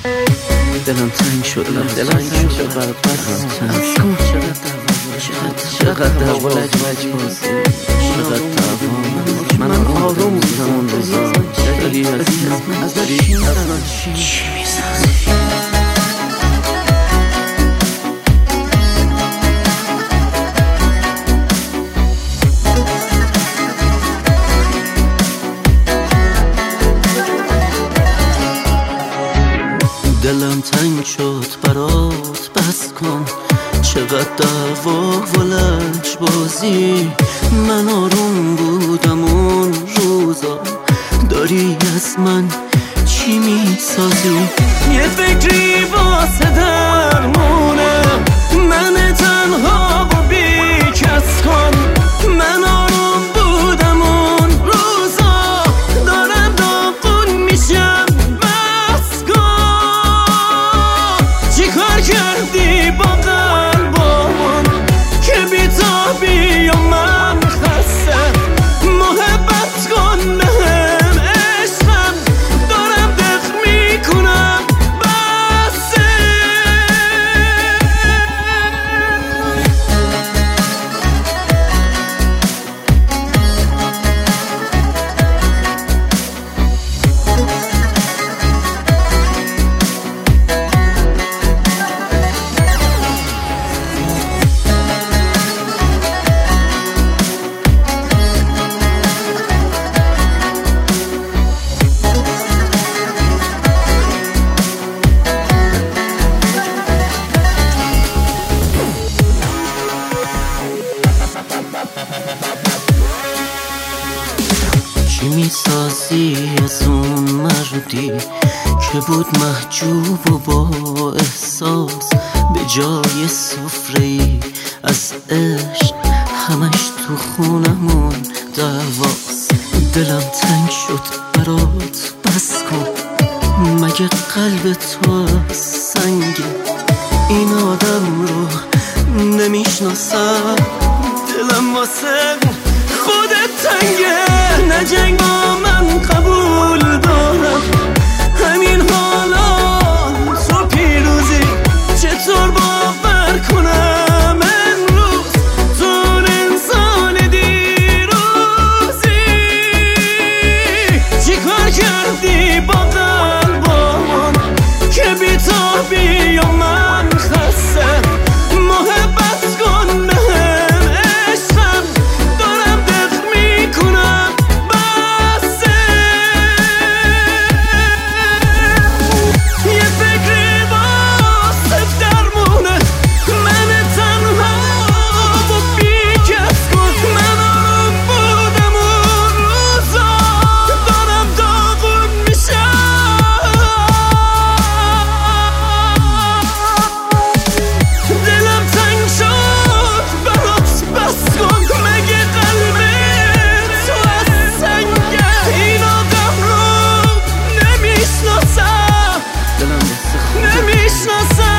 دلم تنگ شد برات بس کن. چقدر دعوا لج بازی، چقدر دعوا من آروم بودم اون روزا. داری از چی میسازی؟ دلم تنگ شد برات بس کن. چقدر دعوا و لج بازی، من آروم بودم اون روزا. داری از من چی میسازی؟ یه فکری واسه درمونم، من تنها و بی کس کن. من آروم بودم اون روزا، دارم داغون میشم بس کن. چی کار کردی با قلبمون که بی تو بی و من خستم؟ محبت کن بهم عشقم، دارم دق میکنم بسه. چی میسازی از اون مردی که بود محجوب و با احساس؟ به جای سفره‌ای از عشق همش تو خونمون دعواست. دلم تنگ شد برات بس کن. مگه قلب تو سنگه؟ این آدم رو نمیشناسم. دلم واسه خودت تنگه. نه جنگ با من قبول دارم، همین حالا تو پیروزی. چطور باور کنم امروز تو انسان دیروزی؟ چی کار کردی با قلبمون که بی تو بی و من خستم؟ محبت کن بهم عشقم، دارم دق میکنم بسه. یه فکری واسه درمونه، من تنها و بی کس کن. من آروم بودم اون روزا، دارم داغون میشم. دلم تنگ شد برات بس کن. مگه قلب تو از سنگه؟ این آدم رو نمیشناسم، نمیشناسم.